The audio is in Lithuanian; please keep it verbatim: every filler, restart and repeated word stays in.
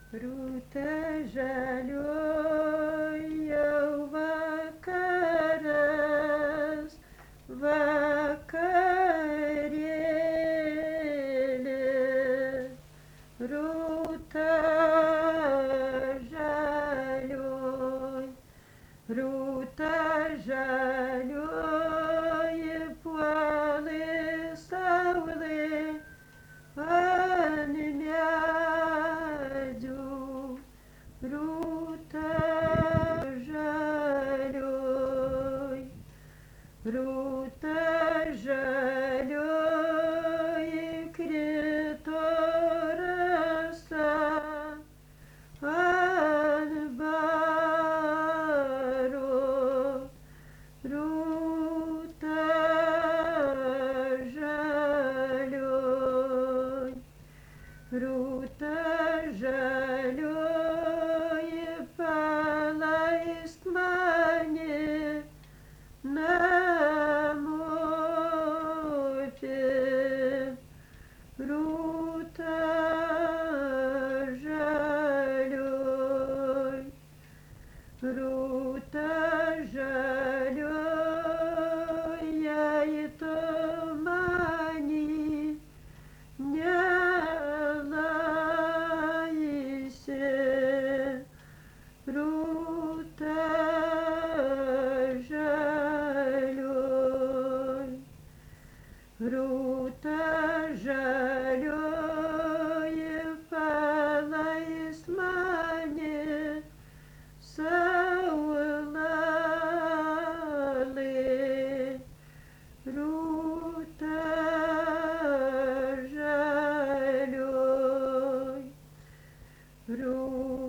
Rūta žalioji jau vakaras, vakarėlis. Rūta žalioji, rūta žalioji puolė saulė ant medžių. Rūta žalioji, rūta žalioji krito rasa ant baro. Rūta žalioji, rūta žalioji paleisk mane namuose. Rūta žalioji, rūta žalioji, jei tu mani nelaisi. Rūta žalioji, rūta žalioji paleisk mane saulelė. Rūta žalioji, rūta